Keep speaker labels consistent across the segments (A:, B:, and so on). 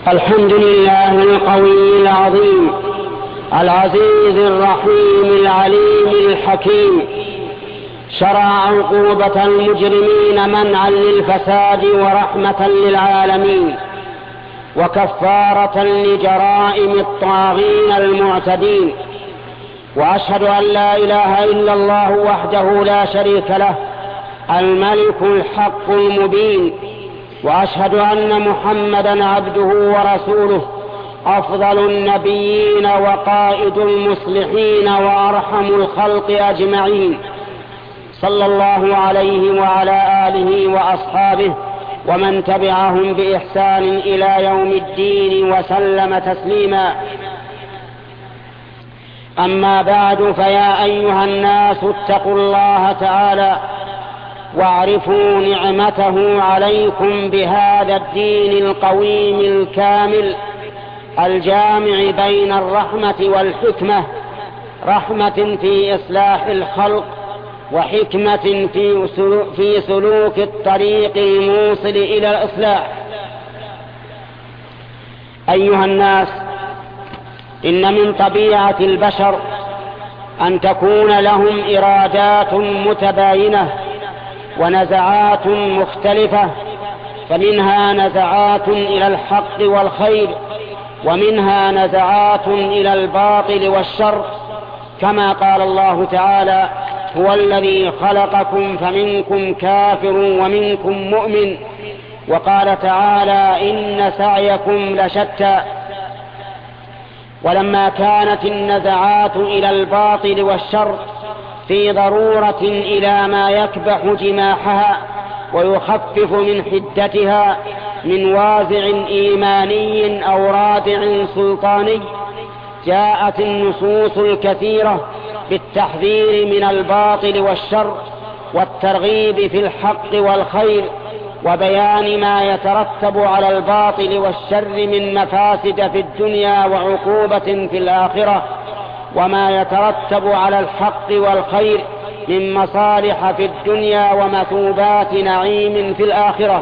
A: الحمد لله القوي العظيم العزيز الرحيم العليم الحكيم، شرع عقوبة المجرمين منعا للفساد ورحمة للعالمين وكفارة لجرائم الطاغين المعتدين. وأشهد أن لا إله إلا الله وحده لا شريك له الملك الحق المبين، وأشهد أن محمدا عبده ورسوله أفضل النبيين وقائد المصلحين وأرحم الخلق أجمعين، صلى الله عليه وعلى آله وأصحابه ومن تبعهم بإحسان إلى يوم الدين وسلم تسليما. أما بعد، فيا أيها الناس اتقوا الله تعالى واعرفوا نعمته عليكم بهذا الدين القويم الكامل الجامع بين الرحمة والحكمة، رحمة في إصلاح الخلق وحكمة في سلوك الطريق الموصل إلى الإصلاح. أيها الناس، إن من طبيعة البشر أن تكون لهم إرادات متباينة ونزعات مختلفة، فمنها نزعات إلى الحق والخير، ومنها نزعات إلى الباطل والشر، كما قال الله تعالى: هو الذي خلقكم فمنكم كافر ومنكم مؤمن. وقال تعالى: إن سعيكم لشتى. ولما كانت النزعات إلى الباطل والشر في ضرورة إلى ما يكبح جماحها ويخفف من حدتها من وازع إيماني أو رادع سلطاني، جاءت النصوص الكثيرة بالتحذير من الباطل والشر والترغيب في الحق والخير، وبيان ما يترتب على الباطل والشر من مفاسد في الدنيا وعقوبة في الآخرة، وما يترتب على الحق والخير من مصالح في الدنيا ومثوبات نعيم في الآخرة.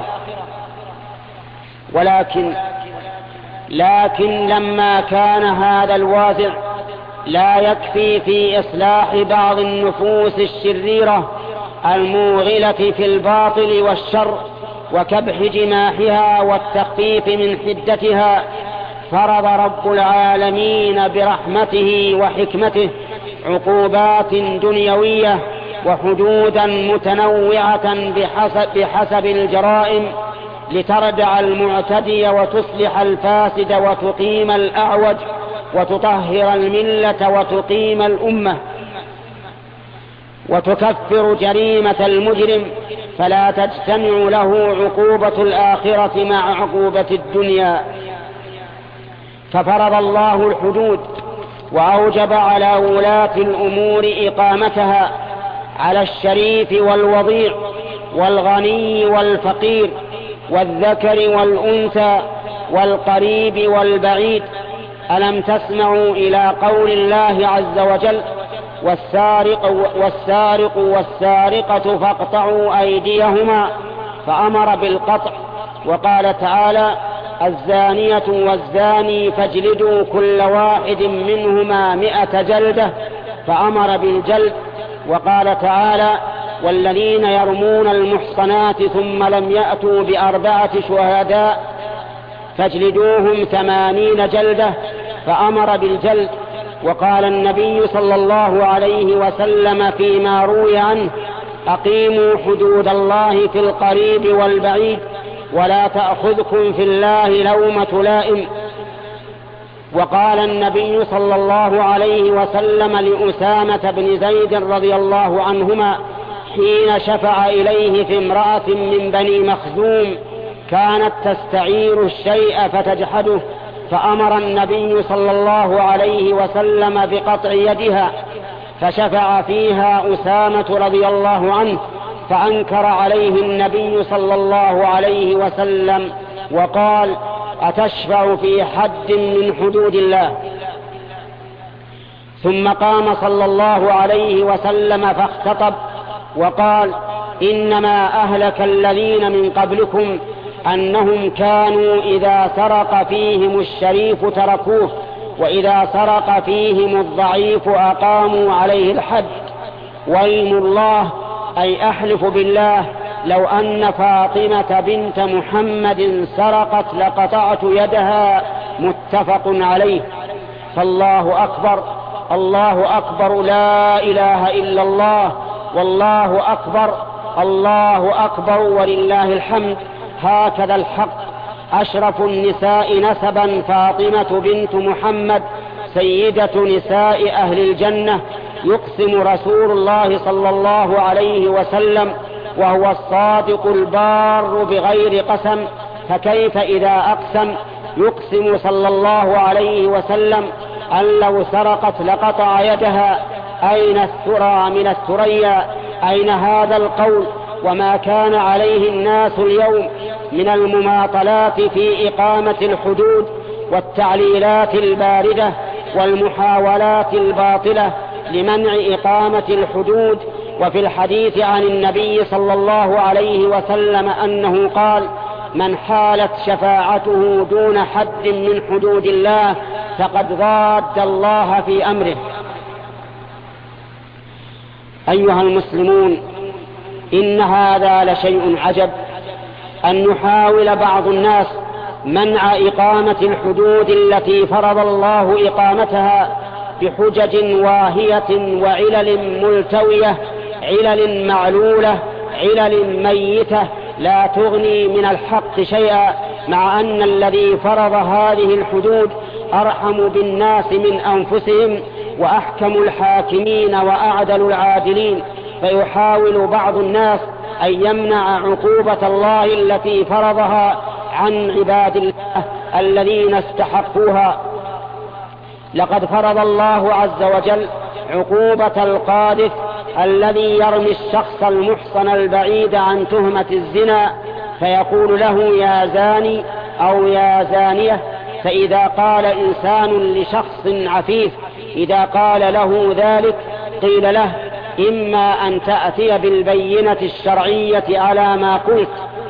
A: لكن لما كان هذا الوازع لا يكفي في إصلاح بعض النفوس الشريرة الموغلة في الباطل والشر وكبح جماحها والتخفيف من حدتها، فرض رب العالمين برحمته وحكمته عقوبات دنيوية وحدودا متنوعة بحسب الجرائم، لتردع المعتدي وتصلح الفاسد وتقيم الأعوج وتطهر الملة وتقيم الأمة، وتكفر جريمة المجرم، فلا تجتمع له عقوبة الآخرة مع عقوبة الدنيا. ففرض الله الحدود وأوجب على ولاة الأمور إقامتها على الشريف والوضيع والغني والفقير والذكر والأنثى والقريب والبعيد. ألم تسمعوا إلى قول الله عز وجل: والسارق والسارقة فاقطعوا أيديهما، فأمر بالقطع. وقال تعالى: الزانية والزاني فاجلدوا كل واحد منهما 100 جلدة، فأمر بالجلد. وقال تعالى: والذين يرمون المحصنات ثم لم يأتوا ب4 شهداء فاجلدوهم 80 جلدة، فأمر بالجلد. وقال النبي صلى الله عليه وسلم فيما روي عنه: أقيموا حدود الله في القريب والبعيد ولا تأخذكم في الله لومة لائم. وقال النبي صلى الله عليه وسلم لأسامة بن زيد رضي الله عنهما حين شفع إليه في امرأة من بني مخزوم كانت تستعير الشيء فتجحده، فأمر النبي صلى الله عليه وسلم بقطع يدها، فشفع فيها أسامة رضي الله عنه، فأنكر عليه النبي صلى الله عليه وسلم وقال: أتشفع في حد من حدود الله؟ ثم قام صلى الله عليه وسلم فاختطب وقال: إنما أهلك الذين من قبلكم أنهم كانوا إذا سرق فيهم الشريف تركوه، وإذا سرق فيهم الضعيف أقاموا عليه الحد. وأيم الله، أي أحلف بالله، لو أن فاطمة بنت محمد سرقت لقطعت يدها، متفق عليه. فالله أكبر، الله أكبر، لا إله إلا الله، والله أكبر، الله أكبر، ولله الحمد. هكذا الحق. أشرف النساء نسبا فاطمة بنت محمد، سيدة نساء أهل الجنة. يقسم رسول الله صلى الله عليه وسلم وهو الصادق البار بغير قسم، فكيف إذا أقسم؟ يقسم صلى الله عليه وسلم أن لو سرقت لقطع يدها. أين الثرى من الثريا؟ أين هذا القول؟ وما كان عليه الناس اليوم من المماطلات في إقامة الحدود والتعليلات الباردة والمحاولات الباطلة لمنع إقامة الحدود. وفي الحديث عن النبي صلى الله عليه وسلم أنه قال: من حالت شفاعته دون حد من حدود الله فقد ضاد الله في أمره. أيها المسلمون، إن هذا لشيء عجب، أن يحاول بعض الناس منع إقامة الحدود التي فرض الله إقامتها بحجج واهية وعلل ملتوية، علل معلولة، علل ميتة لا تغني من الحق شيئا، مع أن الذي فرض هذه الحدود أرحم بالناس من أنفسهم وأحكم الحاكمين وأعدل العادلين. فيحاول بعض الناس أن يمنع عقوبة الله التي فرضها عن عباد الله الذين استحقوها. لقد فرض الله عز وجل عقوبة القاذف الذي يرمي الشخص المحصن البعيد عن تهمة الزنا، فيقول له: يا زاني أو يا زانية. فإذا قال إنسان لشخص عفيف، إذا قال له ذلك قيل له: إما أن تأتي بالبينة الشرعية على ما قلت.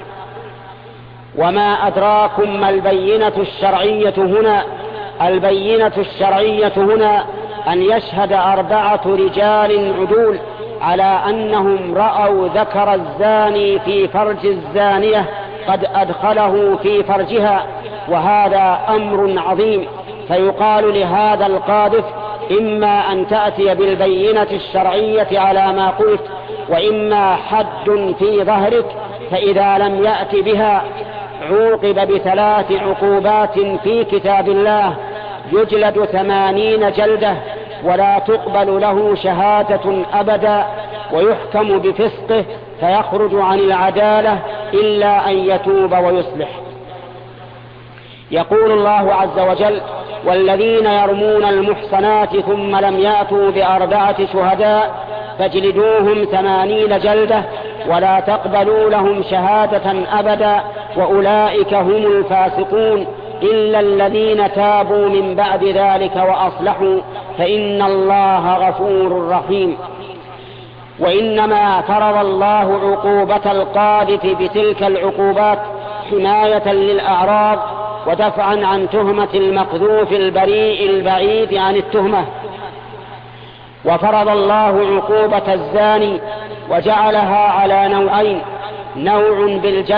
A: وما أدراكم ما البينة الشرعية هنا؟ البينة الشرعية هنا أن يشهد 4 رجال عدول على أنهم رأوا ذكر الزاني في فرج الزانية قد أدخله في فرجها، وهذا أمر عظيم. فيقال لهذا القاذف: إما أن تأتي بالبينة الشرعية على ما قلت، وإما حد في ظهرك. فإذا لم يأت بها عوقب ب3 عقوبات في كتاب الله: يجلد 80 جلدة، ولا تقبل له شهادة أبدا، ويحكم بفسقه فيخرج عن العدالة إلا أن يتوب ويصلح. يقول الله عز وجل: والذين يرمون المحصنات ثم لم يأتوا ب4 شهداء فاجلدوهم 80 جلدة ولا تقبلوا لهم شهادة أبدا وأولئك هم الفاسقون إلا الذين تابوا من بعد ذلك وأصلحوا فإن الله غفور رحيم. وإنما فرض الله عقوبة القاذف بتلك العقوبات حماية للأعراض ودفعا عن تهمة المقذوف البريء البعيد عن التهمة. وفرض الله عقوبة الزاني وجعلها على نوعين: نوع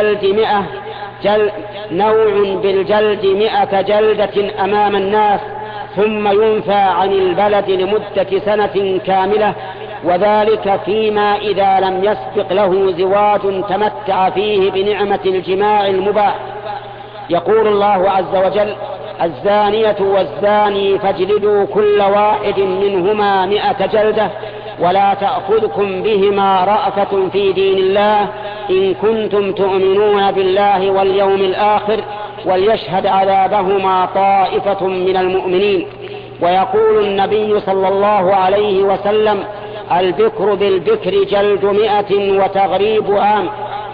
A: بالجلد 100 جلدة أمام الناس ثم ينفى عن البلد لمدة سنة كاملة، وذلك فيما إذا لم يسبق له زواج تمتع فيه بنعمة الجماع المباح. يقول الله عز وجل: الزانية والزاني فاجلدوا كل واحد منهما 100 جلدة ولا تأخذكم بهما رأفة في دين الله إن كنتم تؤمنون بالله واليوم الآخر وليشهد عذابهما طائفة من المؤمنين. ويقول النبي صلى الله عليه وسلم: البكر بالبكر جلد 100 وتغريب عام.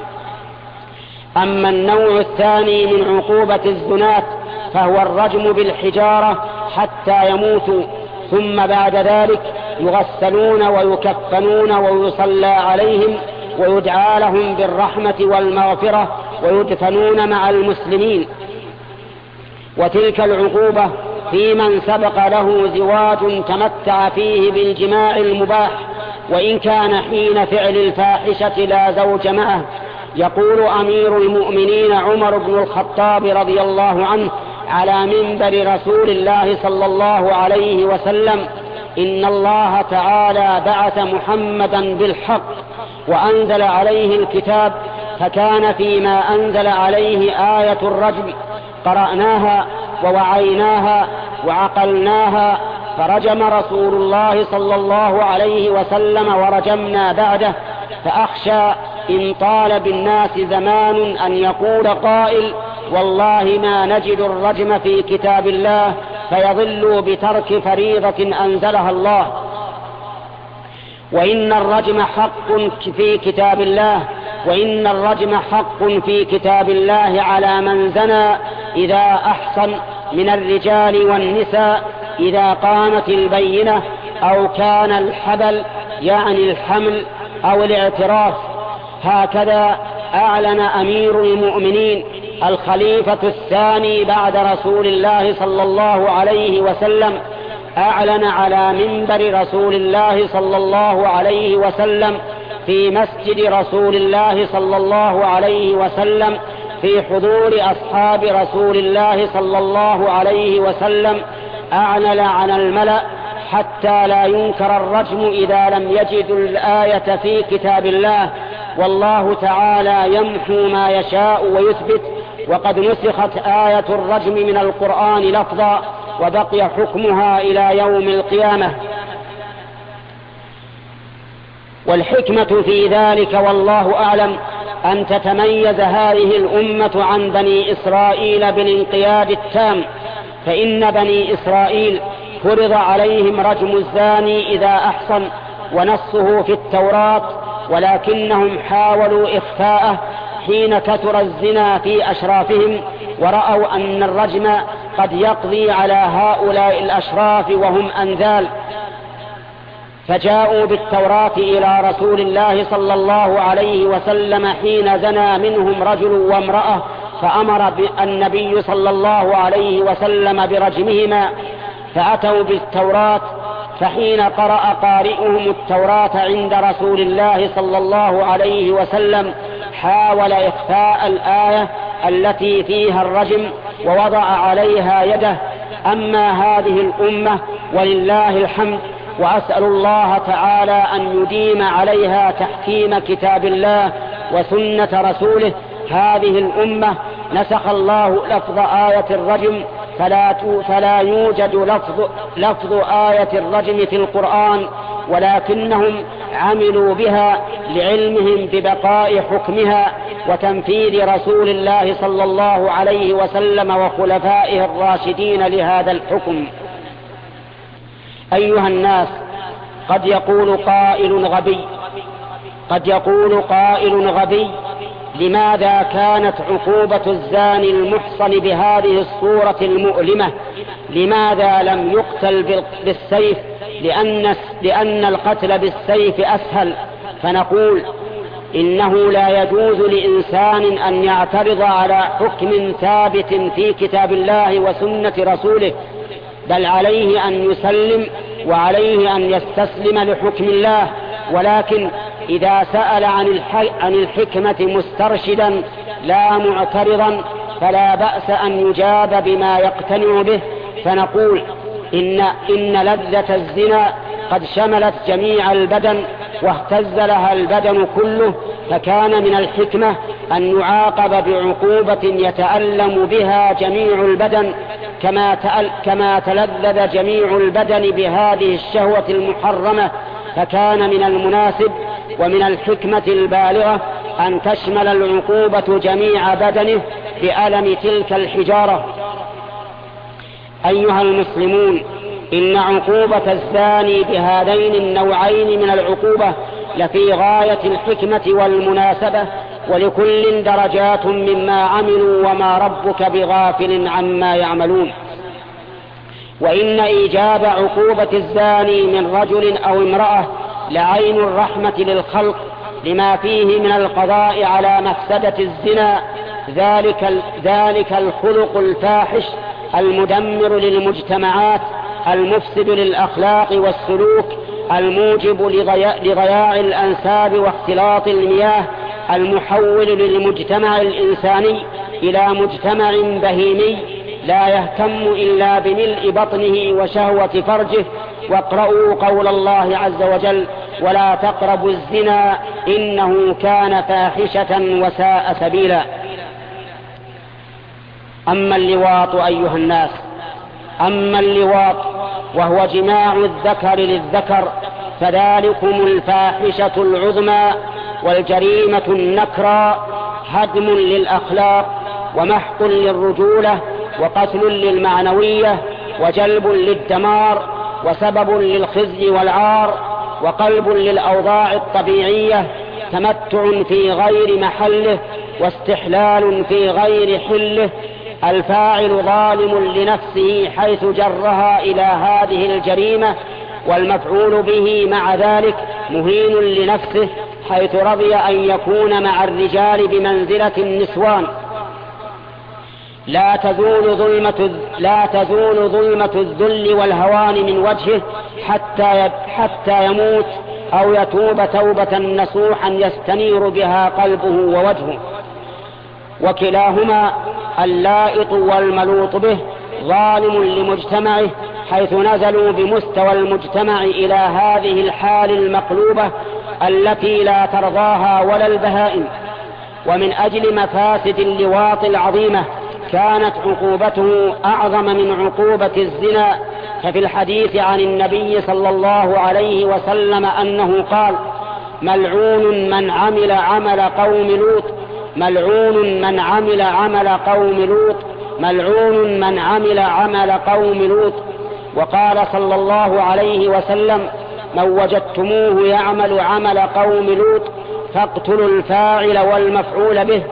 A: أما النوع الثاني من عقوبة الزنات فهو الرجم بالحجارة حتى يموتوا، ثم بعد ذلك يغسلون ويكفنون ويصلى عليهم ويدعى لهم بالرحمة والمغفرة ويدفنون مع المسلمين. وتلك العقوبة في من سبق له زواج تمتع فيه بالجماع المباح، وإن كان حين فعل الفاحشة لا زوج معه. يقول أمير المؤمنين عمر بن الخطاب رضي الله عنه على منبر رسول الله صلى الله عليه وسلم: إن الله تعالى بعث محمدا بالحق وأنزل عليه الكتاب، فكان فيما أنزل عليه آية الرجم، قرأناها ووعيناها وعقلناها، فرجم رسول الله صلى الله عليه وسلم ورجمنا بعده. فأخشى إن طال بالناس زمان أن يقول قائل: والله ما نجد الرجم في كتاب الله، فيضلوا بترك فريضة أنزلها الله. وإن الرجم حق في كتاب الله، وإن الرجم حق في كتاب الله على من زنى إذا أحصن من الرجال والنساء، إذا قامت البينة أو كان الحبل يعني الحمل أو الاعتراف. هكذا أعلن أمير المؤمنين الخليفة الثاني بعد رسول الله صلى الله عليه وسلم، أعلن على منبر رسول الله صلى الله عليه وسلم في مسجد رسول الله صلى الله عليه وسلم في حضور أصحاب رسول الله صلى الله عليه وسلم، أعلن عن الملأ حتى لا ينكر الرجم إذا لم يجدوا الآية في كتاب الله. والله تعالى يمحو ما يشاء ويثبت، وقد نسخت آية الرجم من القرآن لفظا، وبقي حكمها إلى يوم القيامة. والحكمة في ذلك والله أعلم أن تتميز هذه الأمة عن بني إسرائيل بالانقياد التام، فإن بني إسرائيل فرض عليهم رجم الزاني إذا أحصن، ونصه في التوراة، ولكنهم حاولوا إخفاءه حين كثر الزنا في أشرافهم، ورأوا أن الرجم قد يقضي على هؤلاء الأشراف وهم أنذال، فجاءوا بالتوراة إلى رسول الله صلى الله عليه وسلم حين زنى منهم رجل وامرأة، فأمر النبي صلى الله عليه وسلم برجمهما، فأتوا بالتوراة. فحين قرأ قارئهم التوراة عند رسول الله صلى الله عليه وسلم حاول إخفاء الآية التي فيها الرجم ووضع عليها يده. أما هذه الأمة ولله الحمد، وأسأل الله تعالى أن يديم عليها تحكيم كتاب الله وسنة رسوله، هذه الأمة نسخ الله لفظ آية الرجم، فلا يوجد لفظ آية الرجم في القرآن، ولكنهم عملوا بها لعلمهم ببقاء حكمها وتنفيذ رسول الله صلى الله عليه وسلم وخلفائه الراشدين لهذا الحكم. أيها الناس، قد يقول قائل غبي لماذا كانت عقوبة الزاني المحصن بهذه الصورة المؤلمة؟ لماذا لم يقتل بالسيف؟ لأن القتل بالسيف أسهل. فنقول إنه لا يجوز لإنسان أن يعترض على حكم ثابت في كتاب الله وسنة رسوله، بل عليه أن يسلم وعليه أن يستسلم لحكم الله. ولكن إذا سأل عن الحكمة مسترشدا لا معترضا فلا بأس أن يجاب بما يقتنع به. فنقول إن لذة الزنا قد شملت جميع البدن واهتز لها البدن كله، فكان من الحكمة أن يعاقب بعقوبة يتألم بها جميع البدن كما تلذذ جميع البدن بهذه الشهوة المحرمة. فكان من المناسب ومن الحكمة البالغة أن تشمل العقوبة جميع بدنه بألم تلك الحجارة. أيها المسلمون، إن عقوبة الزاني بهذين النوعين من العقوبة لفي غاية الحكمة والمناسبة، ولكل درجات مما عملوا، وما ربك بغافل عما يعملون. وإن إيجاب عقوبة الزاني من رجل أو امرأة لعين الرحمة للخلق، لما فيه من القضاء على مفسدة الزنا ذلك الخلق الفاحش المدمر للمجتمعات، المفسد للأخلاق والسلوك، الموجب لضياع الأنساب واختلاط المياه، المحول للمجتمع الإنساني إلى مجتمع بهيمي لا يهتم إلا بملء بطنه وشهوة فرجه. واقرأوا قول الله عز وجل: ولا تقربوا الزنا إنه كان فاحشة وساء سبيلا. أما اللواط أيها الناس، أما اللواط وهو جماع الذكر للذكر فذلكم الفاحشة العظمى والجريمة النكرى، هدم للأخلاق ومحق للرجولة وقتل للمعنوية وجلب للدمار وسبب للخزي والعار وقلب للأوضاع الطبيعية، تمتع في غير محله واستحلال في غير حله. الفاعل ظالم لنفسه حيث جرها إلى هذه الجريمة، والمفعول به مع ذلك مهين لنفسه حيث رضي أن يكون مع الرجال بمنزلة النسوان. لا تزول ظلمة الذل والهوان من وجهه حتى يموت أو يتوب توبة نصوحا يستنير بها قلبه ووجهه. وكلاهما اللائط والملوط به ظالم لمجتمعه حيث نزلوا بمستوى المجتمع إلى هذه الحال المقلوبة التي لا ترضاها ولا البهائم. ومن أجل مفاسد اللواط العظيمة كانت عقوبته أعظم من عقوبة الزنا، ففي الحديث عن النبي صلى الله عليه وسلم أنه قال: ملعون من عمل عمل قوم لوط، ملعون من عمل عمل قوم لوط، ملعون من عمل عمل قوم لوط. وقال صلى الله عليه وسلم: من وجدتموه يعمل عمل قوم لوط فاقتلوا الفاعل والمفعول به.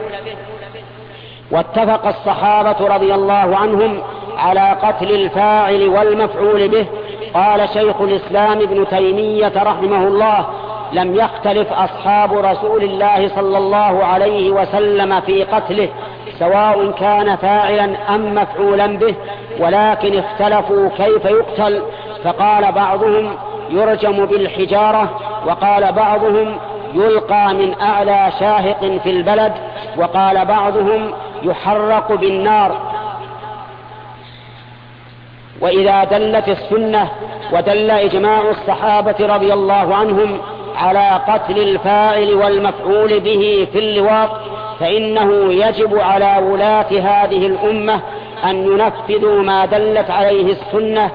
A: واتفق الصحابة رضي الله عنهم على قتل الفاعل والمفعول به. قال شيخ الإسلام ابن تيمية رحمه الله: لم يختلف أصحاب رسول الله صلى الله عليه وسلم في قتله سواء كان فاعلا أم مفعولا به، ولكن اختلفوا كيف يقتل، فقال بعضهم يرجم بالحجارة، وقال بعضهم يلقى من أعلى شاهق في البلد، وقال بعضهم يحرق بالنار. وإذا دلت السنة ودل إجماع الصحابة رضي الله عنهم على قتل الفاعل والمفعول به في اللواط، فإنه يجب على ولاة هذه الأمة أن ينفذوا ما دلت عليه السنة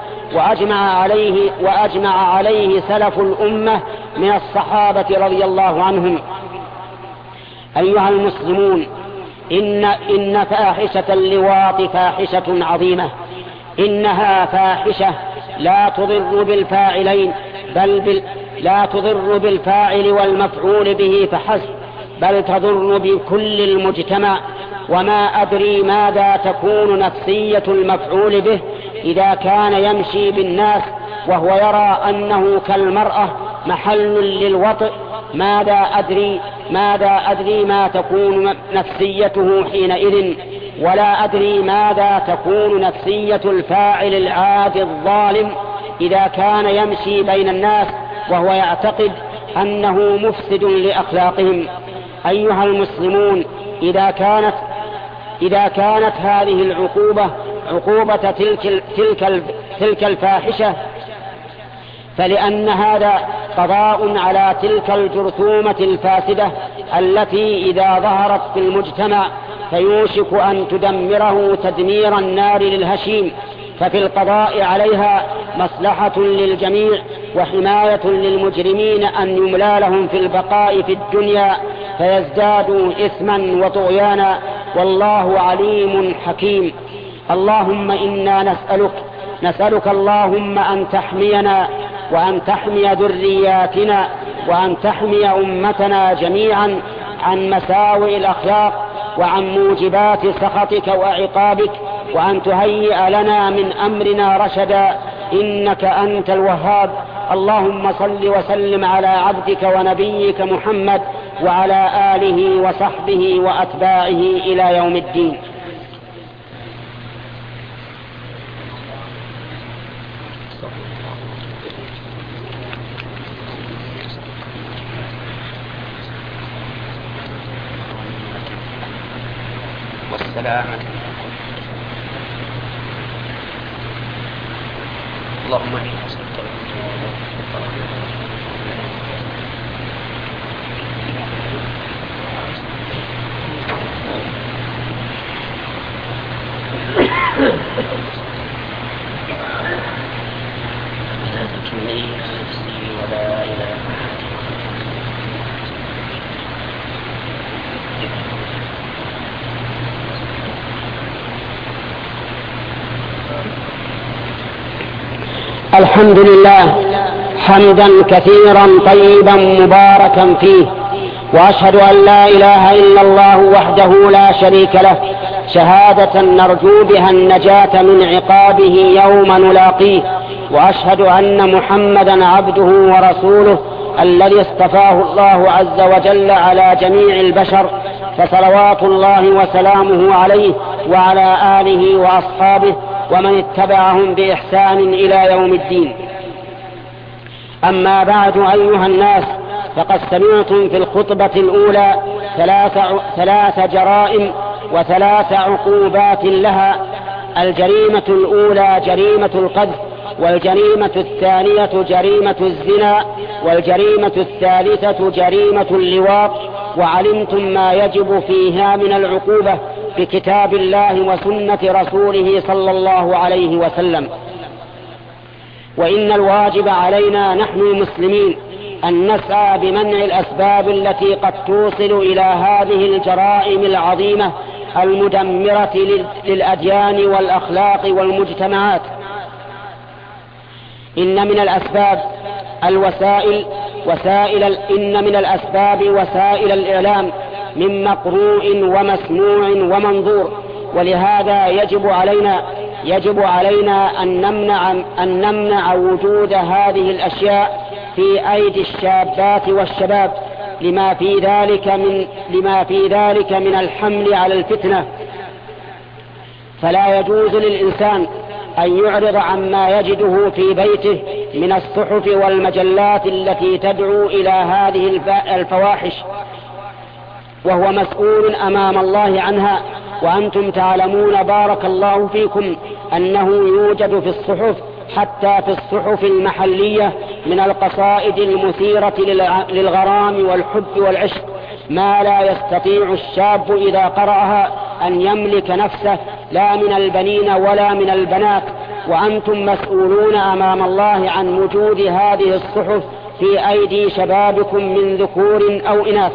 A: وأجمع عليه سلف الأمة من الصحابة رضي الله عنهم. أيها المسلمون، إن فاحشة اللواط فاحشة عظيمة، إنها فاحشة لا تضر بالفاعلين لا تضر بالفاعل والمفعول به فحسب، بل تضر بكل المجتمع. وما أدري ماذا تكون نفسية المفعول به إذا كان يمشي بالناس وهو يرى أنه كالمرأة محل للوطئ. ماذا أدري ما تكون نفسيته حينئذ، ولا أدري ماذا تكون نفسية الفاعل العادي الظالم إذا كان يمشي بين الناس وهو يعتقد أنه مفسد لأخلاقهم. أيها المسلمون، إذا كانت هذه العقوبة عقوبة تلك الفاحشة، فلأن هذا قضاء على تلك الجرثومة الفاسدة التي إذا ظهرت في المجتمع فيوشك أن تدمره تدمير النار للهشيم، ففي القضاء عليها مصلحة للجميع وحماية للمجرمين أن يملى لهم في البقاء في الدنيا فيزدادوا إثما وطغيانا، والله عليم حكيم. اللهم إنا نسألك اللهم أن تحمينا وأن تحمي ذرياتنا وأن تحمي أمتنا جميعا عن مساوئ الأخلاق وعن موجبات سخطك وعقابك، وأن تهيئ لنا من أمرنا رشدا، إنك أنت الوهاب. اللهم صل وسلم على عبدك ونبيك محمد وعلى آله وصحبه وأتباعه إلى يوم الدين. والسلام. اللهم الحمد لله حمدا كثيرا طيبا مباركا فيه، وأشهد أن لا إله إلا الله وحده لا شريك له شهادة نرجو بها النجاة من عقابه يوم نلاقيه، وأشهد أن محمدا عبده ورسوله الذي اصطفاه الله عز وجل على جميع البشر، فصلوات الله وسلامه عليه وعلى آله وأصحابه ومن اتبعهم بإحسان إلى يوم الدين. أما بعد أيها الناس، فقد سمعتم في الخطبة الأولى ثلاث جرائم وثلاث عقوبات لها. الجريمة الأولى جريمة القذف، والجريمة الثانية جريمة الزنا، والجريمة الثالثة جريمة اللواط، وعلمتم ما يجب فيها من العقوبة بكتاب الله وسنة رسوله صلى الله عليه وسلم. وإن الواجب علينا نحن المسلمين أن نسعى بمنع الأسباب التي قد توصل إلى هذه الجرائم العظيمة المدمرة للأديان والأخلاق والمجتمعات. إن من الأسباب وسائل الإعلام من مقروء ومسموع ومنظور، ولهذا يجب علينا أن نمنع وجود هذه الأشياء في أيدي الشابات والشباب لما في ذلك من الحمل على الفتنة. فلا يجوز للإنسان أن يعرض عما يجده في بيته من الصحف والمجلات التي تدعو إلى هذه الفواحش، وهو مسؤول أمام الله عنها. وأنتم تعلمون بارك الله فيكم أنه يوجد في الصحف، حتى في الصحف المحلية، من القصائد المثيرة للغرام والحب والعشق ما لا يستطيع الشاب إذا قرأها أن يملك نفسه، لا من البنين ولا من البنات. وأنتم مسؤولون أمام الله عن وجود هذه الصحف في أيدي شبابكم من ذكور أو إناث.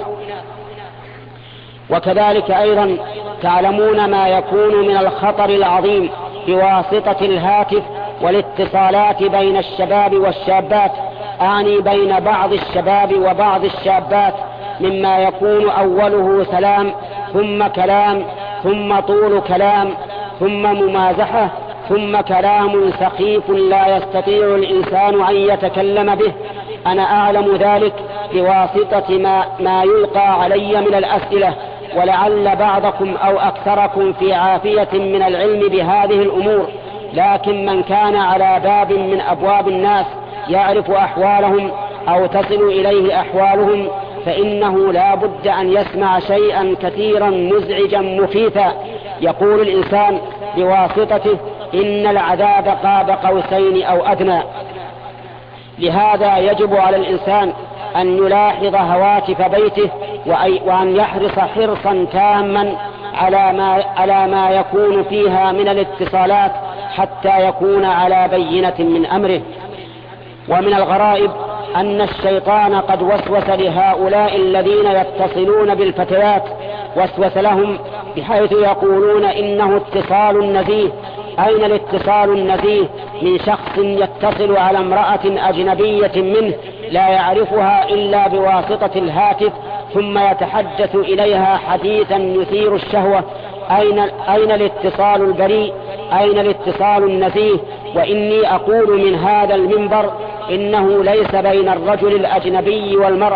A: وكذلك أيضا تعلمون ما يكون من الخطر العظيم بواسطة الهاتف والاتصالات بين الشباب والشابات، أعني بين بعض الشباب وبعض الشابات، مما يكون أوله سلام ثم كلام ثم طول كلام ثم ممازحة ثم كلام سخيف لا يستطيع الإنسان أن يتكلم به. أنا أعلم ذلك بواسطة ما يلقى علي من الأسئلة، ولعل بعضكم أو أكثركم في عافية من العلم بهذه الأمور، لكن من كان على باب من أبواب الناس يعرف أحوالهم أو تصل إليه أحوالهم، فإنه لا بد أن يسمع شيئا كثيرا مزعجا مخيفا يقول الإنسان بواسطته إن العذاب قاب قوسين أو أدنى. لهذا يجب على الإنسان أن يلاحظ هواتف بيته، وأن يحرص حرصا تاما على ما يكون فيها من الاتصالات حتى يكون على بينة من أمره. ومن الغرائب أن الشيطان قد وسوس لهؤلاء الذين يتصلون بالفتيات، وسوس لهم بحيث يقولون إنه اتصال نزيه. أين الاتصال النزيه من شخص يتصل على امرأة أجنبية منه لا يعرفها إلا بواسطة الهاتف ثم يتحدث إليها حديثا يثير الشهوة؟ أين الاتصال البريء؟ أين الاتصال النزيه؟ وإني أقول من هذا المنبر إنه ليس بين الرجل الأجنبي والمرأة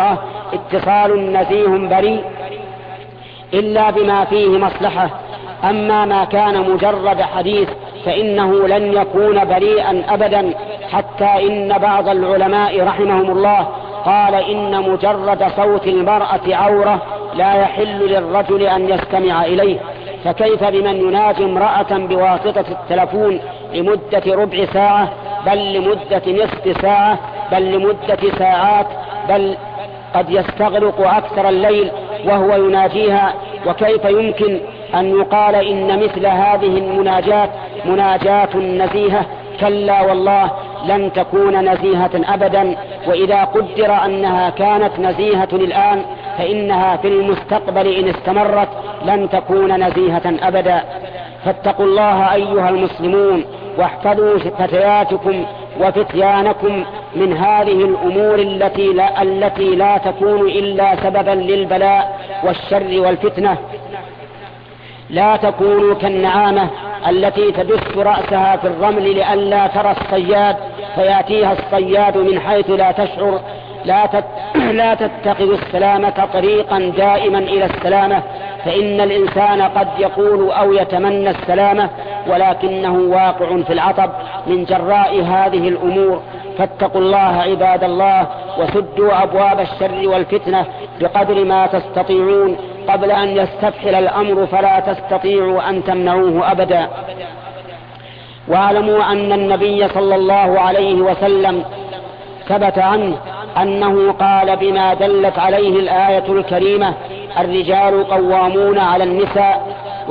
A: اتصال نزيه بريء إلا بما فيه مصلحة. أما ما كان مجرد حديث فإنه لن يكون بريئا أبدا، حتى إن بعض العلماء رحمهم الله قال إن مجرد صوت المرأة عورة لا يحل للرجل أن يستمع إليه، فكيف بمن يناجي امرأة بواسطة التلفون لمدة ربع ساعة، بل لمدة نصف ساعة، بل لمدة ساعات، بل قد يستغرق أكثر الليل وهو يناجيها. وكيف يمكن أن يقال إن مثل هذه المناجات مناجات نزيهة؟ كلا والله لن تكون نزيهة أبدا. وإذا قدر أنها كانت نزيهة الآن فإنها في المستقبل إن استمرت لن تكون نزيهة أبدا. فاتقوا الله أيها المسلمون، واحفظوا فتياتكم وفتيانكم من هذه الأمور التي لا تكون إلا سببا للبلاء والشر والفتنة. لا تكونوا كالنعامة التي تدس رأسها في الرمل لئلا ترى الصياد فيأتيها الصياد من حيث لا تشعر. لا تتخذوا السلامة طريقا دائما إلى السلامة، فإن الإنسان قد يقول أو يتمنى السلامة ولكنه واقع في العطب من جراء هذه الأمور. فاتقوا الله عباد الله، وسدوا أبواب الشر والفتنة بقدر ما تستطيعون قبل أن يستفحل الأمر، فلا تستطيعوا أن تمنعوه أبدا. واعلموا أن النبي صلى الله عليه وسلم ثبت عنه أنه قال بما دلت عليه الآية الكريمة: الرجال قوامون على النساء،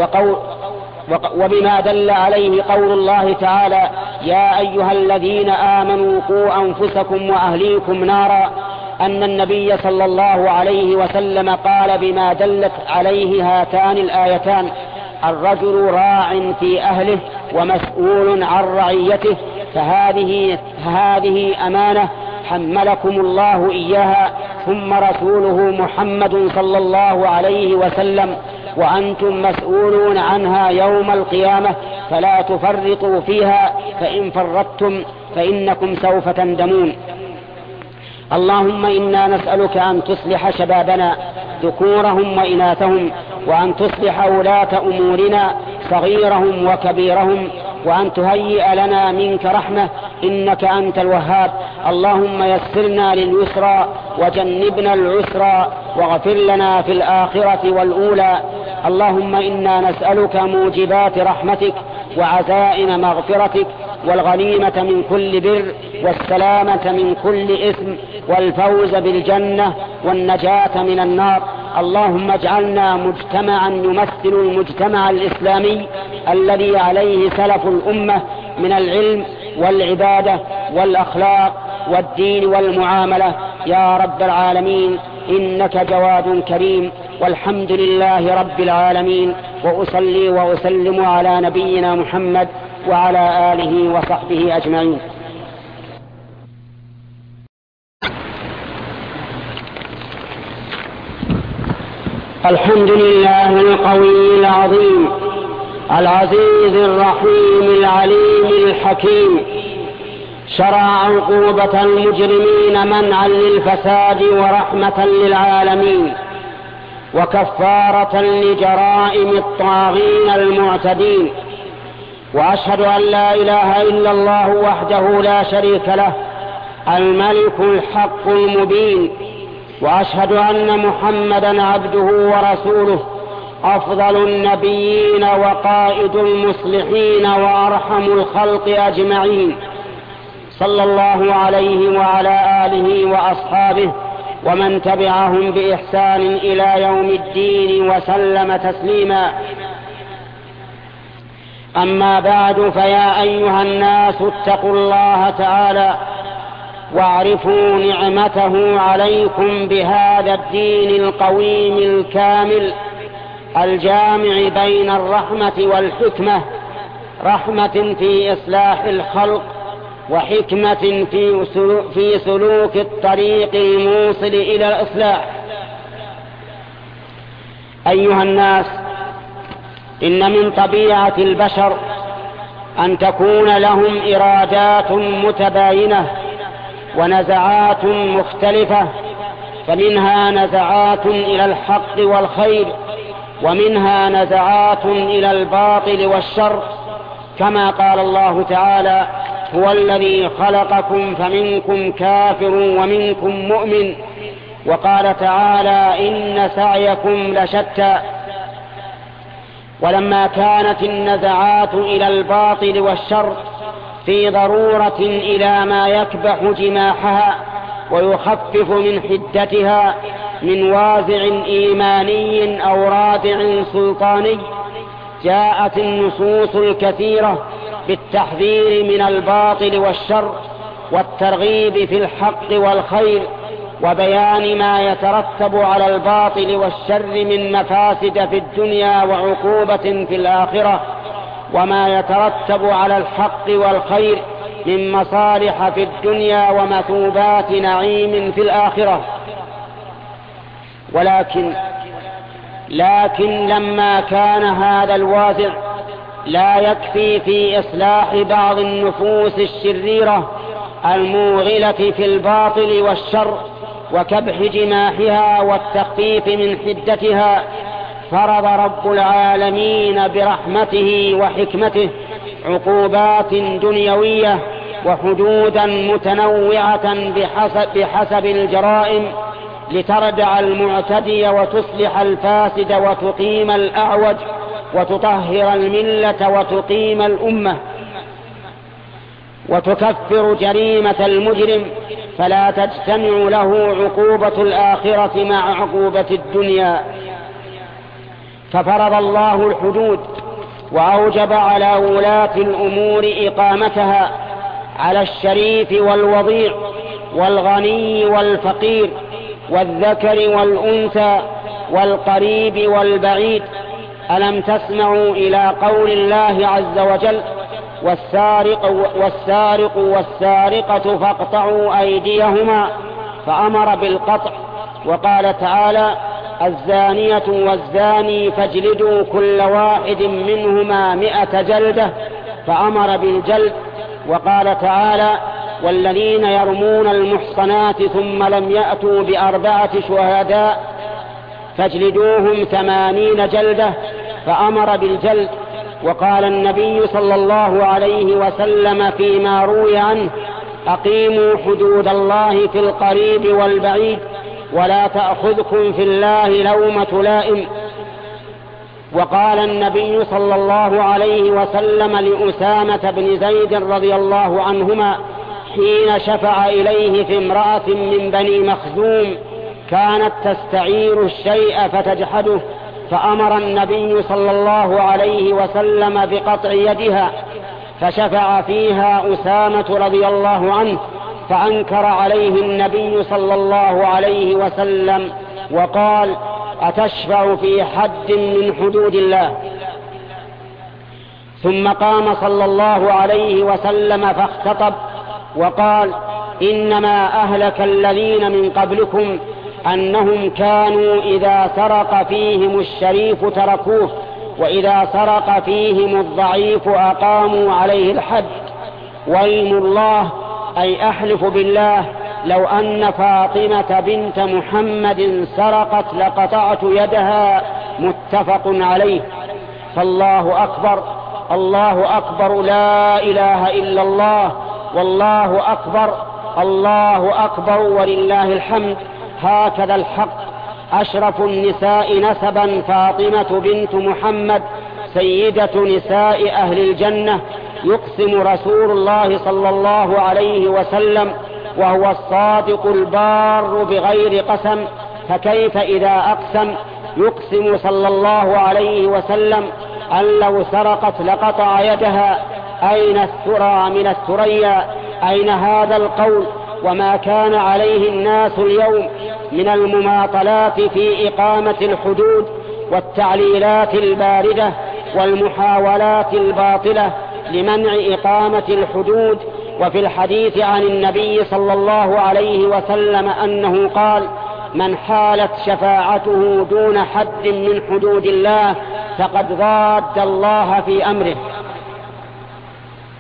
A: وبما دل عليه قول الله تعالى: يا أيها الذين آمنوا قوا أنفسكم وأهليكم نارا، أن النبي صلى الله عليه وسلم قال بما دلت عليه هاتان الآيتان: الرجل راع في أهله ومسؤول عن رعيته، فهذه أمانة حملكم الله إياها، ثم رسوله محمد صلى الله عليه وسلم، وأنتم مسؤولون عنها يوم القيامة، فلا تفرطوا فيها، فإن فرطتم فإنكم سوف تندمون. اللهم إنا نسألك أن تصلح شبابنا ذكورهم وإناثهم، وأن تصلح ولاة أمورنا صغيرهم وكبيرهم، وأن تهيئ لنا منك رحمة إنك أنت الوهاب. اللهم يسرنا لليسرى وجنبنا العسرى، واغفر لنا في الآخرة والأولى. اللهم إنا نسألك موجبات رحمتك وعزائم مغفرتك، والغنيمة من كل بر، والسلامة من كل إثم، والفوز بالجنة، والنجاة من النار. اللهم اجعلنا مجتمعا يمثل المجتمع الإسلامي الذي عليه سلف الأمة من العلم والعبادة والأخلاق والدين والمعاملة يا رب العالمين، إنك جواد كريم. والحمد لله رب العالمين، وأصلي وأسلم على نبينا محمد وعلى آله وصحبه أجمعين. الحمد لله القوي العظيم العزيز الرحيم العليم الحكيم، شرع عقوبة المجرمين منعا للفساد ورحمة للعالمين، وكفارة لجرائم الطاغين المعتدين. وأشهد أن لا إله إلا الله وحده لا شريك له الملك الحق المبين، وأشهد أن محمدا عبده ورسوله أفضل النبيين وقائد المصلحين وأرحم الخلق أجمعين، صلى الله عليه وعلى آله وأصحابه ومن تبعهم بإحسان إلى يوم الدين وسلم تسليما. أما بعد، فيا أيها الناس اتقوا الله تعالى واعرفوا نعمته عليكم بهذا الدين القويم الكامل الجامع بين الرحمة والحكمة، رحمة في إصلاح الخلق، وحكمة في سلوك الطريق الموصل إلى الإصلاح. أيها الناس، إن من طبيعة البشر أن تكون لهم إرادات متباينة ونزعات مختلفة، فمنها نزعات إلى الحق والخير، ومنها نزعات إلى الباطل والشر، كما قال الله تعالى: هو الذي خلقكم فمنكم كافر ومنكم مؤمن. وقال تعالى: إن سعيكم لشتى. ولما كانت النزعات إلى الباطل والشر في ضرورة إلى ما يكبح جماحها ويخفف من حدتها من وازع إيماني أو رادع سلطاني، جاءت النصوص الكثيرة بالتحذير من الباطل والشر والترغيب في الحق والخير، وبيان ما يترتب على الباطل والشر من مفاسد في الدنيا وعقوبة في الآخرة، وما يترتب على الحق والخير من مصالح في الدنيا ومثوبات نعيم في الآخرة. لكن لما كان هذا الوازع لا يكفي في إصلاح بعض النفوس الشريرة الموغلة في الباطل والشر وكبح جماحها والتخفيف من حدتها، فرض رب العالمين برحمته وحكمته عقوبات دنيوية وحدودا متنوعة بحسب الجرائم لتردع المعتدي وتصلح الفاسد وتقيم الأعوج وتطهر الملة وتقيم الأمة، وتكفر جريمة المجرم، فلا تجتمع له عقوبة الآخرة مع عقوبة الدنيا. ففرض الله الحدود وأوجب على ولاة الأمور إقامتها على الشريف والوضيع والغني والفقير والذكر والأنثى والقريب والبعيد. ألم تسمعوا إلى قول الله عز وجل: والسارق والسارقة فاقطعوا أيديهما، فأمر بالقطع. وقال تعالى: الزانية والزاني فاجلدوا كل واحد منهما 100 جلدة، فأمر بالجلد. وقال تعالى: والذين يرمون المحصنات ثم لم يأتوا ب4 شهداء فاجلدوهم 80 جلدة، فأمر بالجلد. وقال النبي صلى الله عليه وسلم فيما روي عنه: أقيموا حدود الله في القريب والبعيد ولا تأخذكم في الله لومة لائم. وقال النبي صلى الله عليه وسلم لأسامة بن زيد رضي الله عنهما حين شفع إليه في امرأة من بني مخزوم كانت تستعير الشيء فتجحده، فأمر النبي صلى الله عليه وسلم بقطع يدها، فشفع فيها أسامة رضي الله عنه، فأنكر عليه النبي صلى الله عليه وسلم وقال: أتشفع في حد من حدود الله؟ ثم قام صلى الله عليه وسلم فاختطب وقال: إنما أهلك الذين من قبلكم أنهم كانوا إذا سرق فيهم الشريف تركوه، وإذا سرق فيهم الضعيف أقاموا عليه الحد. وأيم الله، أي أحلف بالله، لو أن فاطمة بنت محمد سرقت لقطعت يدها، متفق عليه. فالله أكبر، الله أكبر، لا إله إلا الله، والله أكبر، الله أكبر، ولله الحمد. هكذا الحق. أشرف النساء نسبا فاطمة بنت محمد سيدة نساء أهل الجنة، يقسم رسول الله صلى الله عليه وسلم وهو الصادق البار بغير قسم، فكيف إذا أقسم؟ يقسم صلى الله عليه وسلم أن لو سرقت لقطع يدها. أين الثرى من الثريا؟ أين هذا القول؟ وما كان عليه الناس اليوم من المماطلات في إقامة الحدود والتعليلات الباردة والمحاولات الباطلة لمنع إقامة الحدود. وفي الحديث عن النبي صلى الله عليه وسلم أنه قال: من حالت شفاعته دون حد من حدود الله فقد ضاد الله في أمره.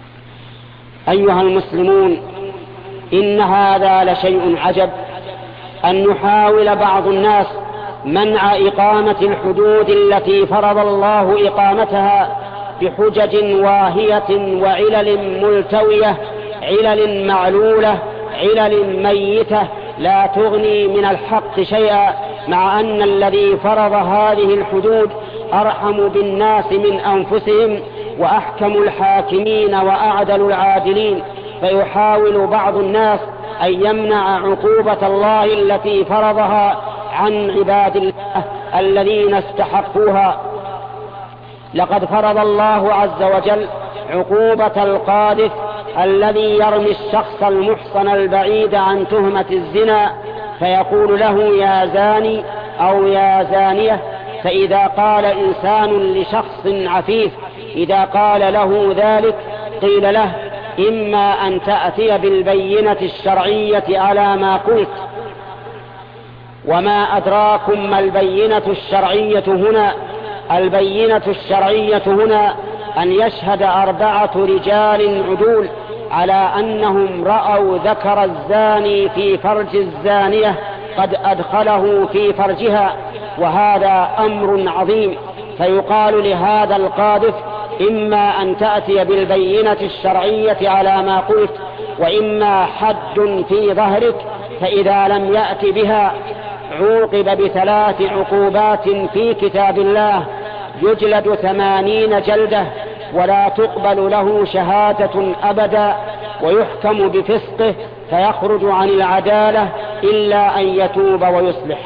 A: أيها المسلمون، إن هذا لشيء عجب، أن يحاول بعض الناس منع إقامة الحدود التي فرض الله إقامتها بحجج واهية وعلل ملتوية، علل معلولة، علل ميتة لا تغني من الحق شيئا، مع أن الذي فرض هذه الحدود أرحم بالناس من أنفسهم وأحكم الحاكمين وأعدل العادلين. فيحاول بعض الناس أن يمنع عقوبة الله التي فرضها عن عباد الله الذين استحقوها. لقد فرض الله عز وجل عقوبة القاذف الذي يرمي الشخص المحصن البعيد عن تهمة الزنا، فيقول له يا زاني أو يا زانية. فإذا قال إنسان لشخص عفيف إذا قال له ذلك قيل له إما أن تأتي بالبينة الشرعية على ما قلت. وما أدراكم ما البينة الشرعية هنا؟ البينة الشرعية هنا أن يشهد 4 رجال عدول على أنهم رأوا ذكر الزاني في فرج الزانية قد أدخله في فرجها، وهذا أمر عظيم. فيقال لهذا القاذف إما أن تأتي بالبينة الشرعية على ما قلت، وإما حد في ظهرك. فإذا لم يأت بها عوقب ب3 عقوبات في كتاب الله: يجلد 80 جلدة، ولا تقبل له شهادة أبدا، ويحكم بفسقه فيخرج عن العدالة إلا أن يتوب ويصلح.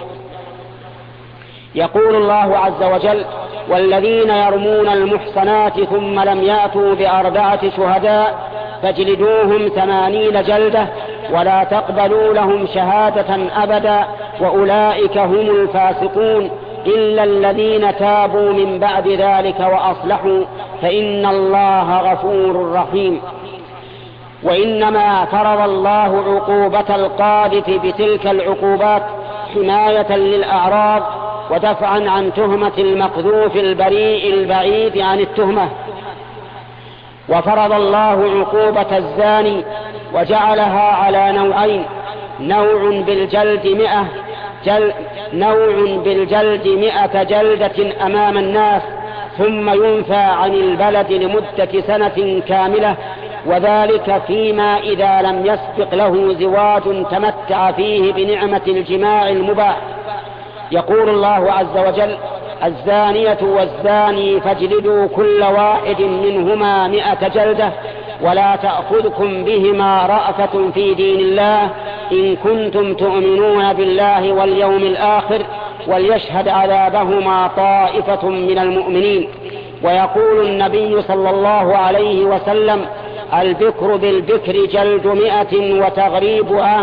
A: يقول الله عز وجل: والذين يرمون المحصنات ثم لم يأتوا ب4 شهداء فاجلدوهم 80 جلدة ولا تقبلوا لهم شهادة أبدا وأولئك هم الفاسقون إلا الذين تابوا من بعد ذلك وأصلحوا فإن الله غفور رحيم. وإنما فرض الله عقوبة القاذف بتلك العقوبات حماية للأعراض ودفعا عن تهمة المقذوف البريء البعيد عن التهمة. وفرض الله عقوبة الزاني وجعلها على نوعين: نوع بالجلد 100 جلدة أمام الناس ثم ينفى عن البلد لمدة سنة كاملة، وذلك فيما إذا لم يسبق له زواج تمتع فيه بنعمة الجماع المباح. يقول الله عز وجل: الزانية والزاني فاجلدوا كل واحد منهما 100 جلدة ولا تأخذكم بهما رأفة في دين الله إن كنتم تؤمنون بالله واليوم الآخر وليشهد عذابهما طائفة من المؤمنين. ويقول النبي صلى الله عليه وسلم: البكر بالبكر جلد 100 وتغريب عام.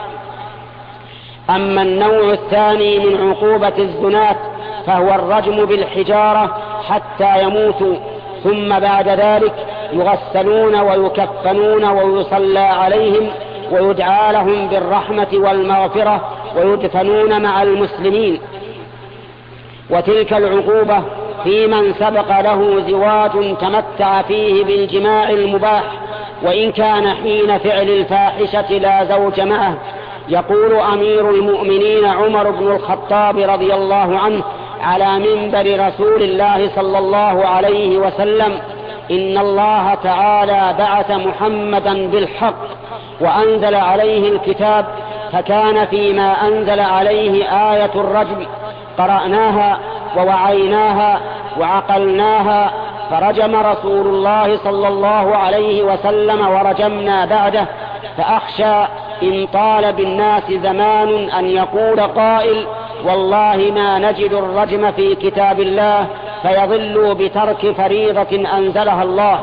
A: أما النوع الثاني من عقوبة الزنات فهو الرجم بالحجارة حتى يموتوا، ثم بعد ذلك يغسلون ويكفنون ويصلى عليهم ويدعى لهم بالرحمة والمغفرة ويدفنون مع المسلمين. وتلك العقوبة في من سبق له زواج تمتع فيه بالجماع المباح، وإن كان حين فعل الفاحشة لا زوج معه. يقول أمير المؤمنين عمر بن الخطاب رضي الله عنه على منبر رسول الله صلى الله عليه وسلم: إن الله تعالى بعث محمدا بالحق وأنزل عليه الكتاب، فكان فيما أنزل عليه آية الرجم قرأناها ووعيناها وعقلناها، فرجم رسول الله صلى الله عليه وسلم ورجمنا بعده. فأخشى إن طال بالناس زمان أن يقول قائل: والله ما نجد الرجم في كتاب الله، فيضلوا بترك فريضة أنزلها الله.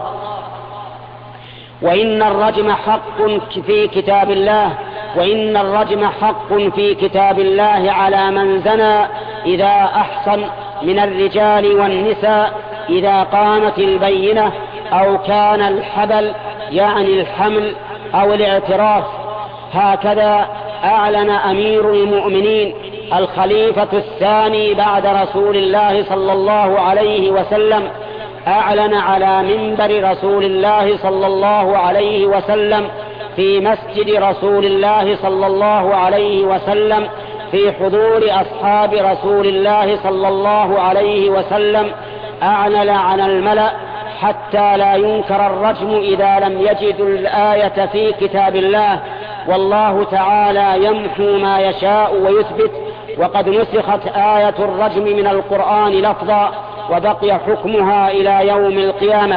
A: وإن الرجم حق في كتاب الله، وإن الرجم حق في كتاب الله على من زنى إذا أحصن من الرجال والنساء إذا قامت البينة أو كان الحبل يعني الحمل أو الاعتراف. هكذا أعلن أمير المؤمنين الخليفة الثاني بعد رسول الله صلى الله عليه وسلم، أعلن على منبر رسول الله صلى الله عليه وسلم في مسجد رسول الله صلى الله عليه وسلم في حضور أصحاب رسول الله صلى الله عليه وسلم أعلن عن الملأ حتى لا ينكر الرجم إذا لم يجدوا الآية في كتاب الله، والله تعالى يمحو ما يشاء ويثبت، وقد نسخت آية الرجم من القرآن لفظا وبقي حكمها إلى يوم القيامة.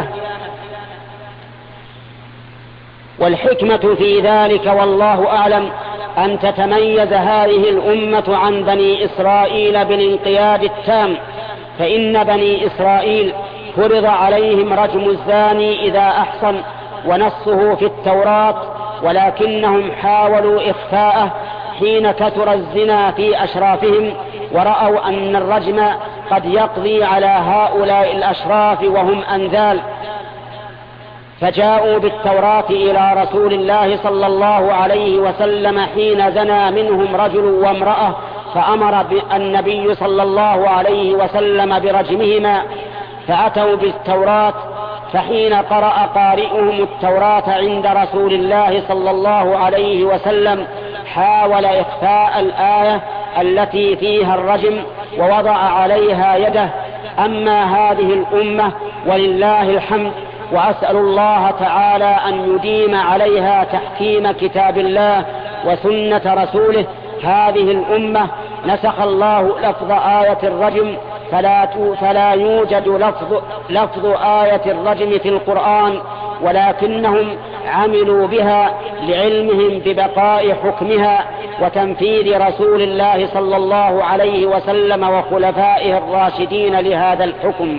A: والحكمة في ذلك والله أعلم أن تتميز هذه الأمة عن بني إسرائيل بالانقياد التام، فإن بني إسرائيل فرض عليهم رجم الزاني إذا أحصن ونصه في التوراة، ولكنهم حاولوا إخفاءه حين كثر الزنا في أشرافهم، ورأوا أن الرجم قد يقضي على هؤلاء الأشراف وهم أنذال، فجاءوا بالتوراة إلى رسول الله صلى الله عليه وسلم حين زنى منهم رجل وامرأة، فأمر النبي صلى الله عليه وسلم برجمهما، فأتوا بالتوراة، فحين قرأ قارئهم التوراة عند رسول الله صلى الله عليه وسلم حاول إخفاء الآية التي فيها الرجم ووضع عليها يده. أما هذه الأمة ولله الحمد، وأسأل الله تعالى أن يديم عليها تحكيم كتاب الله وسنة رسوله، هذه الأمة نسخ الله لفظ آية الرجم، فلا يوجد لفظ آية الرجم في القرآن، ولكنهم عملوا بها لعلمهم ببقاء حكمها وتنفيذ رسول الله صلى الله عليه وسلم وخلفائه الراشدين لهذا الحكم.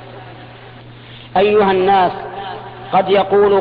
A: أيها الناس، قد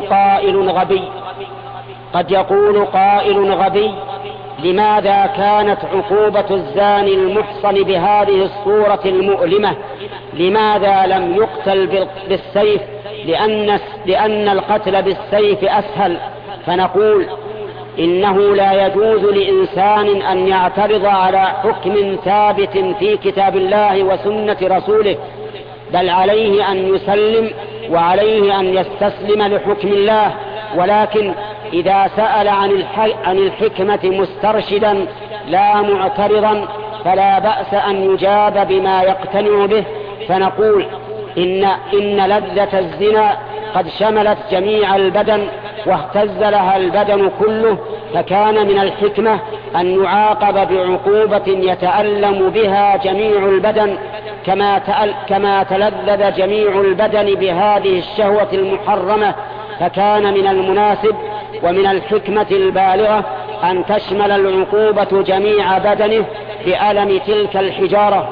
A: يقول قائل غبي لماذا كانت عقوبة الزاني المحصن بهذه الصورة المؤلمة؟ لماذا لم يقتل بالسيف؟ لأن القتل بالسيف أسهل. فنقول إنه لا يجوز لإنسان أن يعترض على حكم ثابت في كتاب الله وسنة رسوله، بل عليه أن يسلم وعليه أن يستسلم لحكم الله. ولكن إذا سأل عن الحكمة مسترشدا لا معترضا فلا بأس أن يجاب بما يقتنع به. فنقول إن لذة الزنا قد شملت جميع البدن واهتز لها البدن كله، فكان من الحكمة أن يعاقب بعقوبة يتألم بها جميع البدن كما تلذذ جميع البدن بهذه الشهوة المحرمة. فكان من المناسب ومن الحكمة البالغة أن تشمل العقوبة جميع بدنه بألم تلك الحجارة.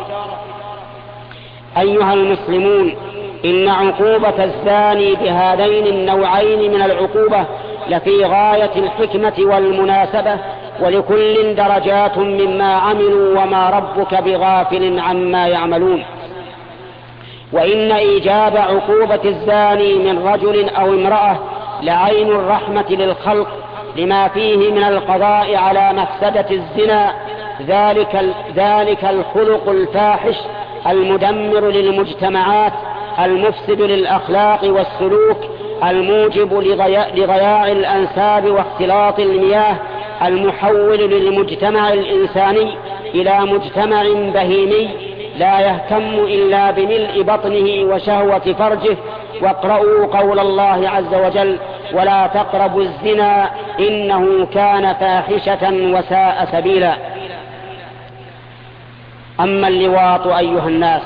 A: أيها المسلمون، إن عقوبة الزاني بهذين النوعين من العقوبة لفي غاية الحكمة والمناسبة، ولكل درجات مما عملوا وما ربك بغافل عما يعملون. وإن إيجاب عقوبة الزاني من رجل أو امرأة لعين الرحمة للخلق لما فيه من القضاء على مفسدة الزنا، ذلك الخلق الفاحش المدمر للمجتمعات، المفسد للأخلاق والسلوك، الموجب لضياع الأنساب واختلاط المياه، المحول للمجتمع الإنساني إلى مجتمع بهيمي لا يهتم إلا بملء بطنه وشهوة فرجه. واقرأوا قول الله عز وجل: ولا تقربوا الزنا إنه كان فاحشة وساء سبيلا. أما اللواط أيها الناس،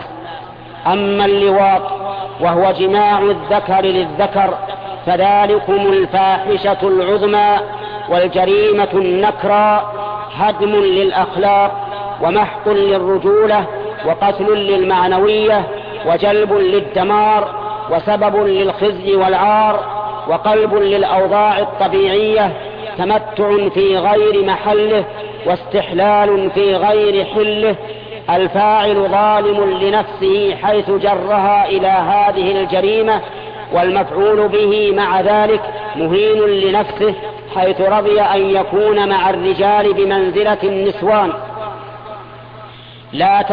A: وهو جماع الذكر للذكر، فذلكم الفاحشة العظمى والجريمة النكرى، هدم للأخلاق ومحق للرجولة وقتل للمعنوية وجلب للدمار وسبب للخزي والعار وقلب للأوضاع الطبيعية، تمتع في غير محله واستحلال في غير حله. الفاعل ظالم لنفسه حيث جرها إلى هذه الجريمة، والمفعول به مع ذلك مهين لنفسه حيث رضي أن يكون مع الرجال بمنزلة النسوان. لا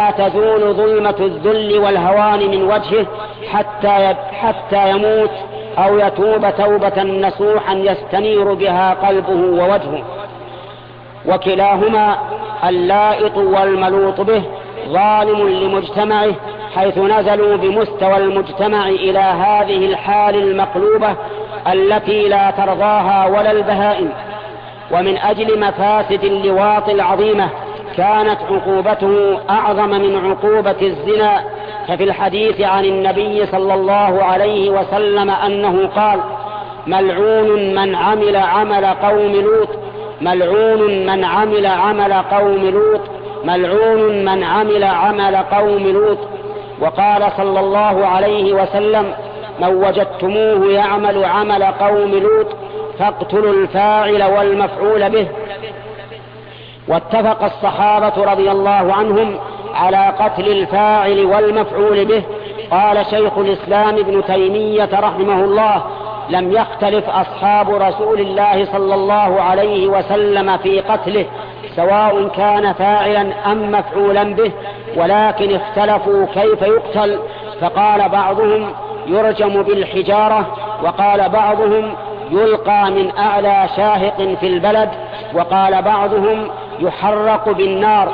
A: تزول ظلمة الذل والهوان من وجهه حتى يموت أو يتوب توبة نصوحا يستنير بها قلبه ووجهه. وكلاهما اللائط والملوط به ظالم لمجتمعه، حيث نزلوا بمستوى المجتمع إلى هذه الحال المقلوبة التي لا ترضاها ولا البهائم. ومن أجل مفاسد اللواط العظيمة كانت عقوبته أعظم من عقوبة الزنا، ففي الحديث عن النبي صلى الله عليه وسلم أنه قال: ملعون من عمل عمل قوم لوط، ملعون من عمل عمل قوم لوط، ملعون من عمل عمل قوم لوط. وقال صلى الله عليه وسلم: من وجدتموه يعمل عمل قوم لوط فاقتلوا الفاعل والمفعول به. واتفق الصحابة رضي الله عنهم على قتل الفاعل والمفعول به. قال شيخ الإسلام ابن تيمية رحمه الله: لم يختلف أصحاب رسول الله صلى الله عليه وسلم في قتله، سواء كان فاعلا أم مفعولا به، ولكن اختلفوا كيف يقتل، فقال بعضهم يرجم بالحجارة، وقال بعضهم يلقى من أعلى شاهق في البلد، وقال بعضهم يحرق بالنار.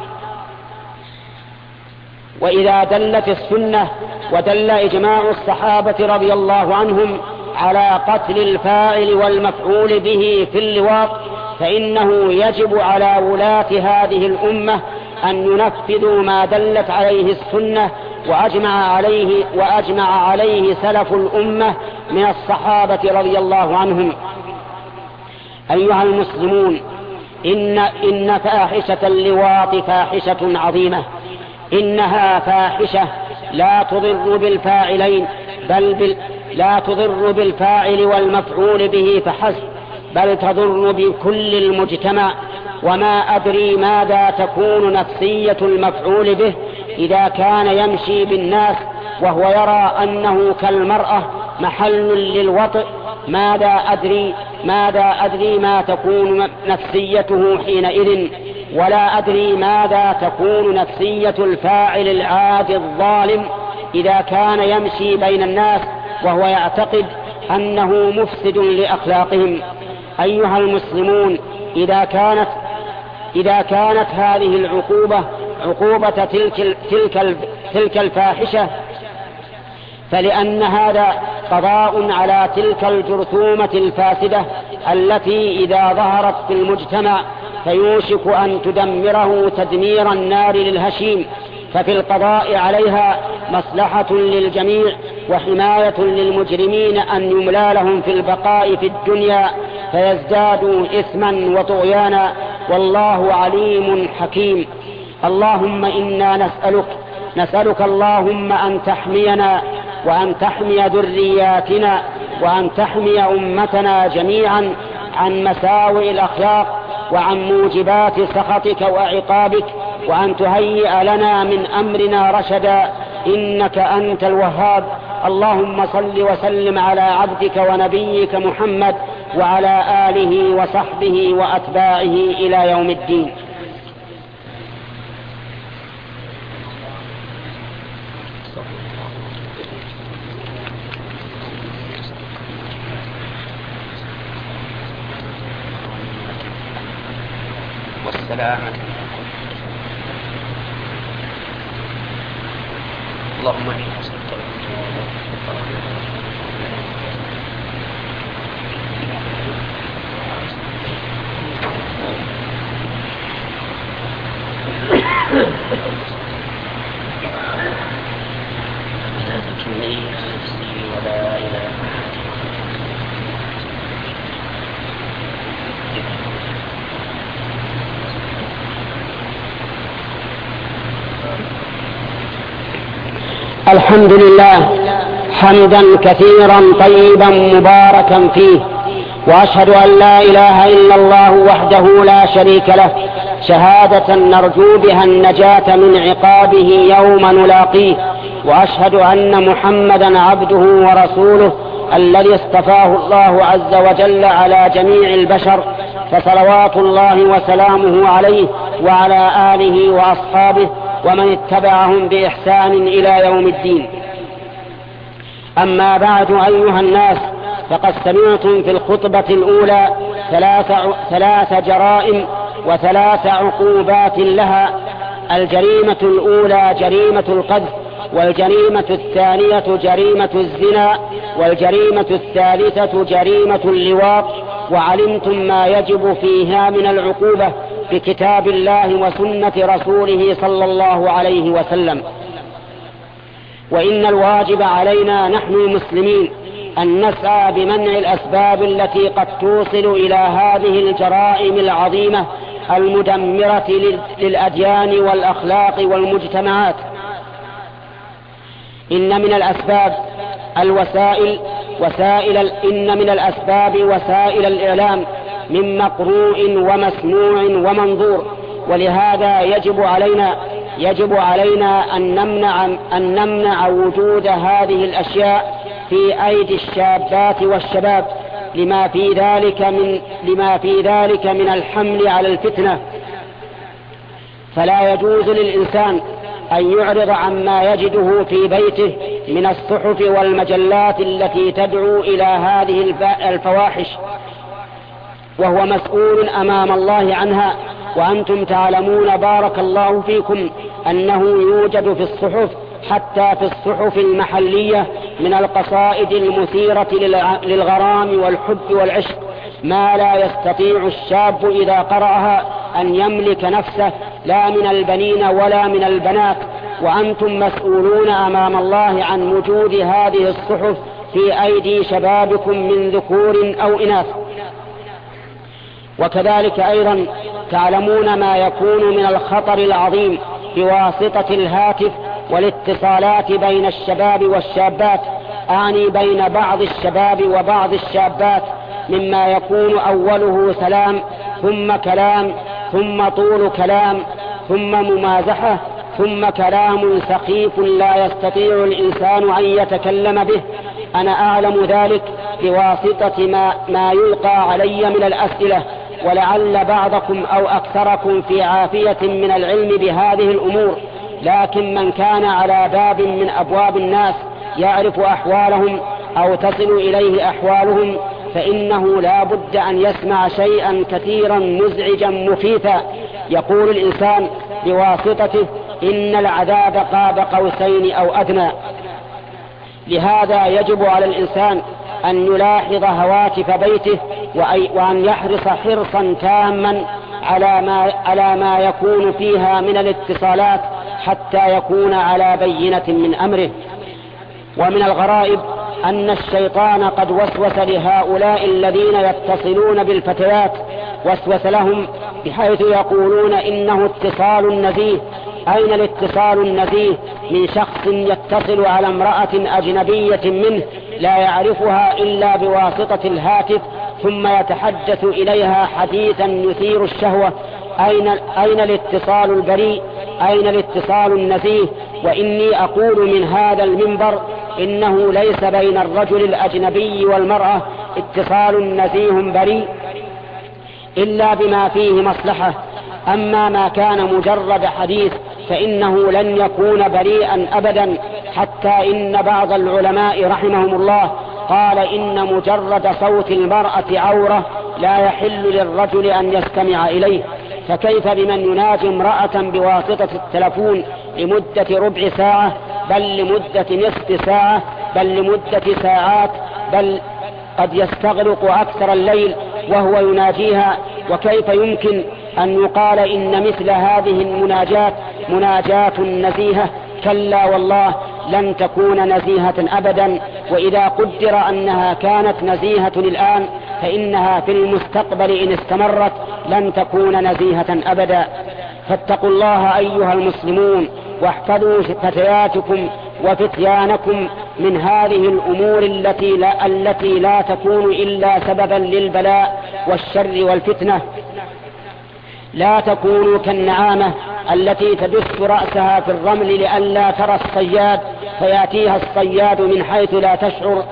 A: وإذا دلت السنة ودل إجماع الصحابة رضي الله عنهم على قتل الفاعل والمفعول به في اللواط، فإنه يجب على ولاة هذه الأمة أن ينفذوا ما دلت عليه السنة وأجمع عليه سلف الأمة من الصحابة رضي الله عنهم. أيها المسلمون، إن فاحشة اللواط فاحشة عظيمة، إنها فاحشة لا تضر بالفاعلين لا تضر بالفاعل والمفعول به فحسب، بل تضر بكل المجتمع. وما أدري ماذا تكون نفسية المفعول به إذا كان يمشي بالناس وهو يرى أنه كالمرأة محل للوطئ. ماذا أدري ما تكون نفسيته حينئذ، ولا أدري ماذا تكون نفسية الفاعل العادي الظالم إذا كان يمشي بين الناس وهو يعتقد أنه مفسد لأخلاقهم. أيها المسلمون، إذا كانت هذه العقوبة عقوبة تلك الفاحشة، فلأن هذا قضاء على تلك الجرثومة الفاسدة التي إذا ظهرت في المجتمع فيوشك أن تدمره تدمير النار للهشيم، ففي القضاء عليها مصلحة للجميع وحماية للمجرمين أن يملى لهم في البقاء في الدنيا فيزدادوا إثما وطغيانا، والله عليم حكيم. اللهم إنا نسألك اللهم أن تحمينا وأن تحمي ذرياتنا وأن تحمي أمتنا جميعا عن مساوئ الأخلاق وعن موجبات سخطك وعقابك، وأن تهيئ لنا من أمرنا رشدا، إنك أنت الوهاب. اللهم صل وسلم على عبدك ونبيك محمد وعلى آله وصحبه وأتباعه إلى يوم الدين. والسلام. اللهم الحمد لله حمدا كثيرا طيبا مباركا فيه، وأشهد أن لا إله إلا الله وحده لا شريك له شهادة نرجو بها النجاة من عقابه يوم نلاقيه، وأشهد أن محمدا عبده ورسوله الذي اصطفاه الله عز وجل على جميع البشر، فصلوات الله وسلامه عليه وعلى آله وأصحابه ومن اتبعهم بإحسان إلى يوم الدين. أما بعد أيها الناس، فقد سمعتم في الخطبة الأولى ثلاث جرائم وثلاث عقوبات لها. الجريمة الأولى جريمة القذف، والجريمة الثانية جريمة الزنا، والجريمة الثالثة جريمة اللواط. وعلمتم ما يجب فيها من العقوبة بكتاب الله وسنة رسوله صلى الله عليه وسلم. وإن الواجب علينا نحن المسلمين أن نسعى بمنع الأسباب التي قد توصل إلى هذه الجرائم العظيمة المدمرة للأديان والأخلاق والمجتمعات. إن من الأسباب وسائل الإعلام من مقروء ومسموع ومنظور، ولهذا يجب علينا أن نمنع وجود هذه الأشياء في أيدي الشابات والشباب لما في ذلك من الحمل على الفتنة. فلا يجوز للإنسان أن يعرض عما يجده في بيته من الصحف والمجلات التي تدعو إلى هذه الفواحش، وهو مسؤول أمام الله عنها. وأنتم تعلمون بارك الله فيكم أنه يوجد في الصحف، حتى في الصحف المحلية، من القصائد المثيرة للغرام والحب والعشق ما لا يستطيع الشاب إذا قرأها أن يملك نفسه، لا من البنين ولا من البنات. وأنتم مسؤولون أمام الله عن وجود هذه الصحف في أيدي شبابكم من ذكور أو إناث. وكذلك أيضا تعلمون ما يكون من الخطر العظيم بواسطة الهاتف والاتصالات بين الشباب والشابات، أعني بين بعض الشباب وبعض الشابات، مما يكون أوله سلام ثم كلام ثم طول كلام ثم ممازحة ثم كلام سخيف لا يستطيع الإنسان أن يتكلم به. أنا أعلم ذلك بواسطة ما يلقى علي من الأسئلة، ولعل بعضكم أو أكثركم في عافية من العلم بهذه الأمور، لكن من كان على باب من أبواب الناس يعرف أحوالهم أو تصل إليه أحوالهم، فإنه لا بد أن يسمع شيئا كثيرا مزعجا مخيفا يقول الإنسان بواسطته إن العذاب قاب قوسين أو أدنى. لهذا يجب على الإنسان أن يلاحظ هواتف بيته، وأن يحرص حرصا تاما على ما يكون فيها من الاتصالات حتى يكون على بينة من أمره. ومن الغرائب أن الشيطان قد وسوس لهؤلاء الذين يتصلون بالفتيات، وسوس لهم بحيث يقولون إنه اتصال نزيه. أين الاتصال النزيه من شخص يتصل على امرأة أجنبية منه لا يعرفها إلا بواسطة الهاتف، ثم يتحدث إليها حديثا يثير الشهوة؟ أين الاتصال البريء؟ أين الاتصال النزيه؟ وإني أقول من هذا المنبر إنه ليس بين الرجل الأجنبي والمرأة اتصال نزيه بريء إلا بما فيه مصلحة. أما ما كان مجرد حديث فإنه لن يكون بريئا أبدا، حتى إن بعض العلماء رحمهم الله قال إن مجرد صوت المرأة عورة لا يحل للرجل أن يستمع إليه، فكيف بمن يناجي امرأة بواسطة التلفون لمدة ربع ساعة، بل لمدة نصف ساعة، بل لمدة ساعات، بل قد يستغرق أكثر الليل وهو يناجيها؟ وكيف يمكن أن يقال إن مثل هذه المناجات مناجاة نزيهة؟ كلا والله لن تكون نزيهة أبدا. وإذا قدر أنها كانت نزيهة الآن فإنها في المستقبل إن استمرت لن تكون نزيهة أبدا. فاتقوا الله أيها المسلمون، واحفظوا فتياتكم وفتيانكم من هذه الأمور التي لا تكون إلا سببا للبلاء والشر والفتنة. لا تكونوا كالنعامة التي تدس رأسها في الرمل لئلا ترى الصياد فيأتيها الصياد من حيث لا تشعر.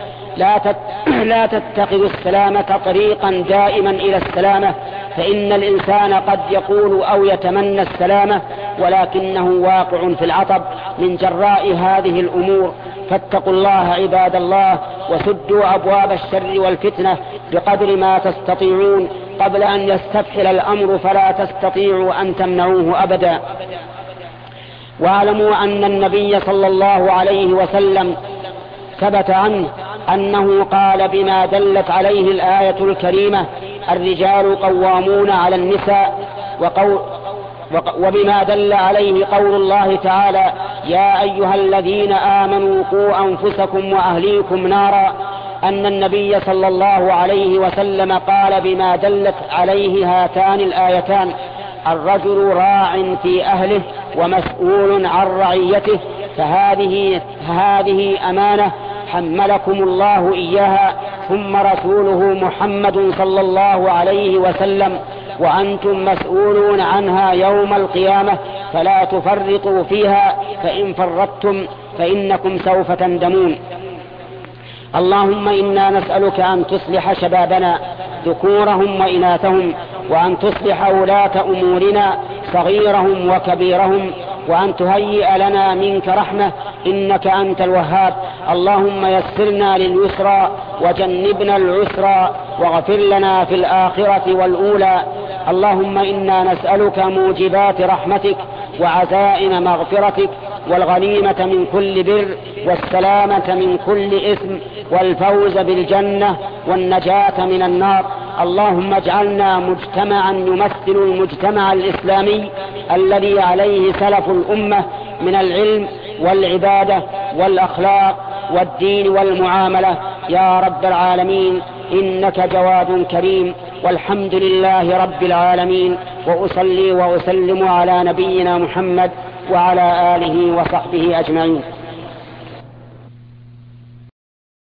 A: لا تتخذوا السلامة طريقا دائما إلى السلامة، فإن الإنسان قد يقول أو يتمنى السلامة ولكنه واقع في العطب. من جراء هذه الأمور. فاتقوا الله عباد الله، وسدوا أبواب الشر والفتنة بقدر ما تستطيعون قبل أن يستفحل الأمر، فلا تستطيعوا أن تمنعوه أبدا. واعلموا أن النبي صلى الله عليه وسلم ثبت عنه أنه قال بما دلت عليه الآية الكريمة: الرجال قوامون على النساء، وبما دل عليه قول الله تعالى: يا أيها الذين آمنوا قوا أنفسكم وأهليكم نارا، أن النبي صلى الله عليه وسلم قال بما دلت عليه هاتان الآيتان: الرجل راع في أهله ومسؤول عن رعيته، فهذه أمانة حملكم الله إياها، ثم رسوله محمد صلى الله عليه وسلم، وأنتم مسؤولون عنها يوم القيامة، فلا تفرطوا فيها، فإن فرطتم فإنكم سوف تندمون. اللهم إنا نسألك أن تصلح شبابنا ذكورهم وإناثهم، وأن تصلح ولاة أمورنا صغيرهم وكبيرهم، وأن تهيئ لنا منك رحمة، إنك أنت الوهاب. اللهم يسرنا لليسرى وجنبنا العسرى، واغفر لنا في الآخرة والأولى. اللهم إنا نسألك موجبات رحمتك وعزائم مغفرتك، والغنيمة من كل بر، والسلامة من كل إثم، والفوز بالجنة، والنجاة من النار. اللهم اجعلنا مجتمعا يمثل المجتمع الإسلامي الذي عليه سلف الأمة من العلم والعبادة والأخلاق والدين والمعاملة يا رب العالمين، إنك جواد كريم. والحمد لله رب العالمين، وأصلي وأسلم على نبينا محمد وعلى آله وصحبه أجمعين.